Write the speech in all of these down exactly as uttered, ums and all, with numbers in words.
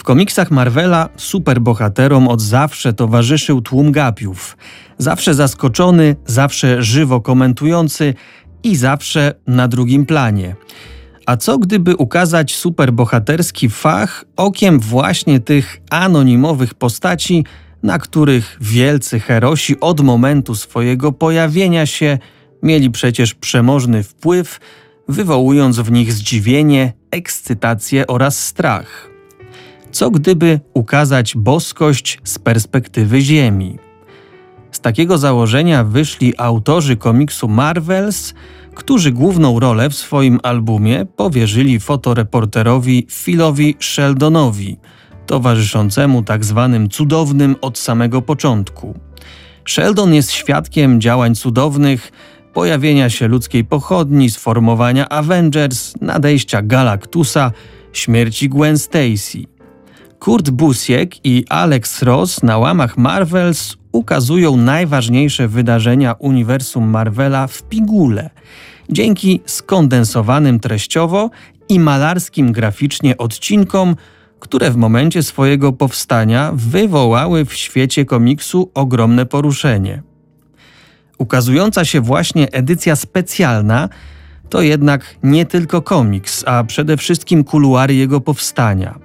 komiksach Marvela superbohaterom od zawsze towarzyszył tłum gapiów. Zawsze zaskoczony, zawsze żywo komentujący i zawsze na drugim planie. A co gdyby ukazać superbohaterski fach okiem właśnie tych anonimowych postaci, na których wielcy herosi od momentu swojego pojawienia się mieli przecież przemożny wpływ, wywołując w nich zdziwienie, ekscytację oraz strach. Co gdyby ukazać boskość z perspektywy Ziemi? Z takiego założenia wyszli autorzy komiksu Marvels, którzy główną rolę w swoim albumie powierzyli fotoreporterowi Philowi Sheldonowi, towarzyszącemu tak zwanym cudownym od samego początku. Sheldon jest świadkiem działań cudownych, pojawienia się ludzkiej pochodni, sformowania Avengers, nadejścia Galactusa, śmierci Gwen Stacy. Kurt Busiek i Alex Ross na łamach Marvels ukazują najważniejsze wydarzenia uniwersum Marvela w pigułce, dzięki skondensowanym treściowo i malarskim graficznie odcinkom, które w momencie swojego powstania wywołały w świecie komiksu ogromne poruszenie. Ukazująca się właśnie edycja specjalna to jednak nie tylko komiks, a przede wszystkim kuluary jego powstania.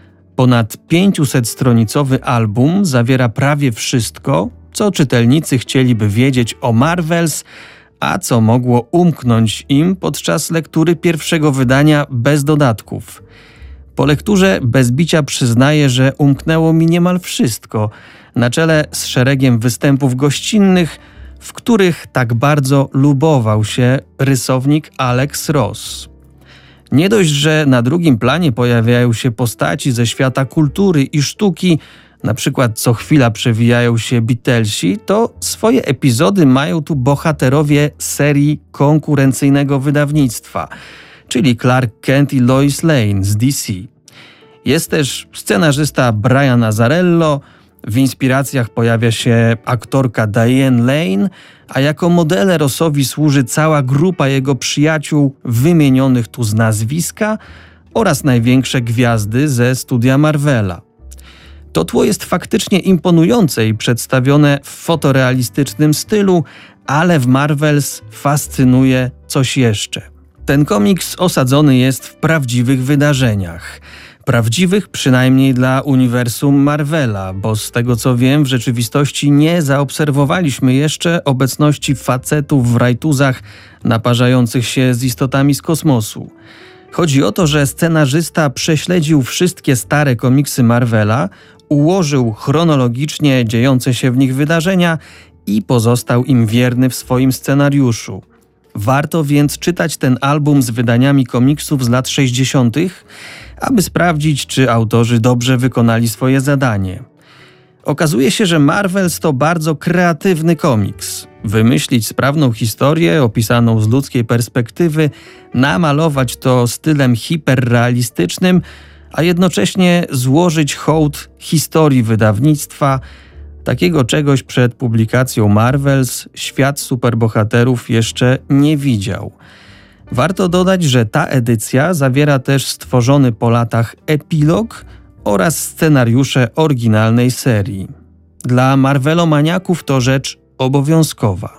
Ponad pięciusetstronicowy album zawiera prawie wszystko, co czytelnicy chcieliby wiedzieć o Marvels, a co mogło umknąć im podczas lektury pierwszego wydania bez dodatków. Po lekturze bez bicia przyznaję, że umknęło mi niemal wszystko, na czele z szeregiem występów gościnnych, w których tak bardzo lubował się rysownik Alex Ross. Nie dość, że na drugim planie pojawiają się postaci ze świata kultury i sztuki, na przykład co chwila przewijają się Beatlesi, to swoje epizody mają tu bohaterowie serii konkurencyjnego wydawnictwa, czyli Clark Kent i Lois Lane z D C. Jest też scenarzysta Brian Azzarello, w inspiracjach pojawia się aktorka Diane Lane, a jako modele Rossowi służy cała grupa jego przyjaciół wymienionych tu z nazwiska oraz największe gwiazdy ze studia Marvela. To tło jest faktycznie imponujące i przedstawione w fotorealistycznym stylu, ale w Marvels fascynuje coś jeszcze. Ten komiks osadzony jest w prawdziwych wydarzeniach. Prawdziwych przynajmniej dla uniwersum Marvela, bo z tego co wiem w rzeczywistości nie zaobserwowaliśmy jeszcze obecności facetów w rajtuzach naparzających się z istotami z kosmosu. Chodzi o to, że scenarzysta prześledził wszystkie stare komiksy Marvela, ułożył chronologicznie dziejące się w nich wydarzenia i pozostał im wierny w swoim scenariuszu. Warto więc czytać ten album z wydaniami komiksów z lat sześćdziesiątych, aby sprawdzić, czy autorzy dobrze wykonali swoje zadanie. Okazuje się, że Marvels to bardzo kreatywny komiks. Wymyślić sprawną historię opisaną z ludzkiej perspektywy, namalować to stylem hiperrealistycznym, a jednocześnie złożyć hołd historii wydawnictwa. Takiego czegoś przed publikacją Marvels świat superbohaterów jeszcze nie widział. Warto dodać, że ta edycja zawiera też stworzony po latach epilog oraz scenariusze oryginalnej serii. Dla Marvelomaniaków to rzecz obowiązkowa.